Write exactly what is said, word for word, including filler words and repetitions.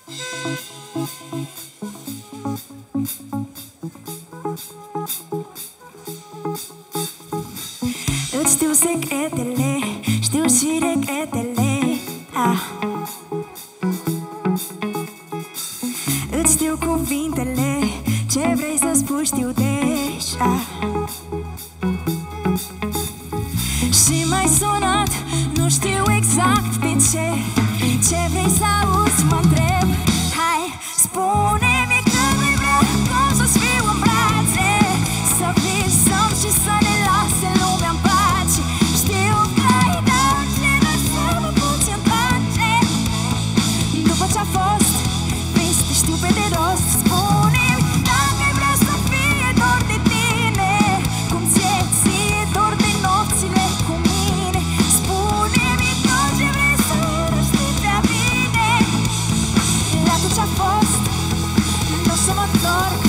Îți știu secretele, știu și regretele, ah. Îți știu cuvintele, ce vrei să spui știu deja. Și m-ai sunat, nu știu exact de ce. Ce vrei să auzi, mă întreb. Hai, spune-mi că vrei vrea, cum să-ți fiu în brațe, să visăm și să ne lase lumea în pace. Știu că ai dat ceva să mă puți întoarce. După ce-a fost, vrei să te știu pe de rost. Spune-mi dacă ai vrea să fie dor de tine, cum ție, ție dor de nopțile cu mine. Spune-mi tot ce vrei să nu știi prea bine. La tot ce-a fost, nu o să mă întorc.